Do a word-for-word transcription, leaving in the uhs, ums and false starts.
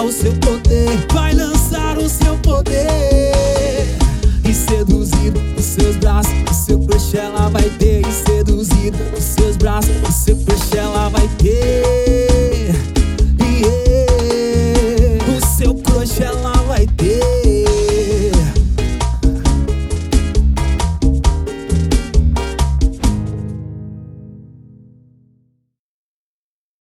o seu poder, vai lançar o seu poder. E seduzido os seus braços, o seu crush ela vai ter. E seduzido os seus braços, o seu crush ela vai ter.